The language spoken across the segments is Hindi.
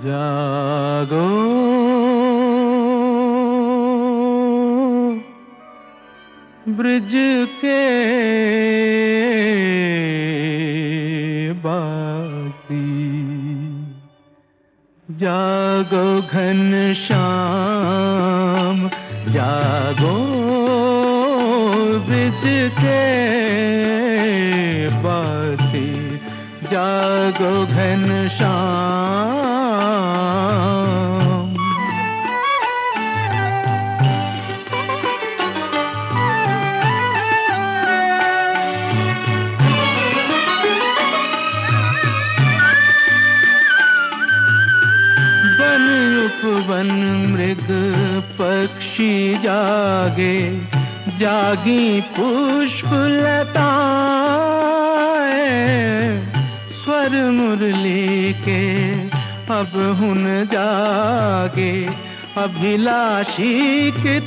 जागो ब्रिज के बासी, जागो घनश्याम, जागो ब्रिज के बासी, जागो घनश्याम। वन उपवन मृग पक्षी जागे, जागी पुष्पलताएं, स्वर मुरली के अब हुन जागे, अभिलाषी कित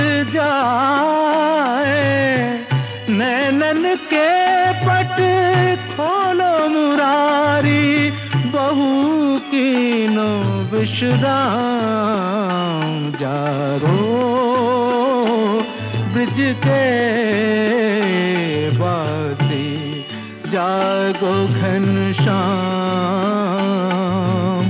जाए। नैनन के पट खोलो मुरारी, बहू कीनो विश्राम। जागो ब्रिज के बासी, जागो घनश्याम।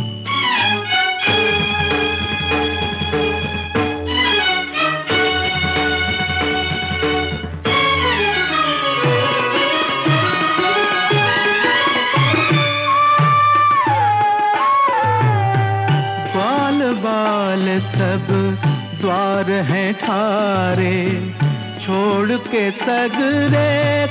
बाल बाल सब द्वार हैं ठारे, छोड़ के सगरे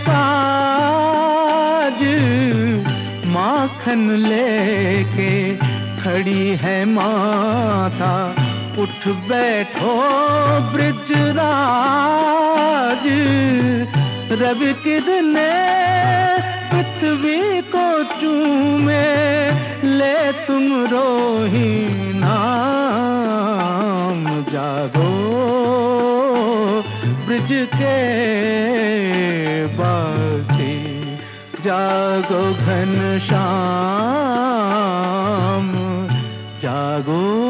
काज। माखन लेके खड़ी है माता, उठ बैठो ब्रिजराज। रवि किरने पृथ्वी को चूमे, ले तुम रोही नाम। जागो ब्रिज के बासी, जागो घनश्याम, जागो।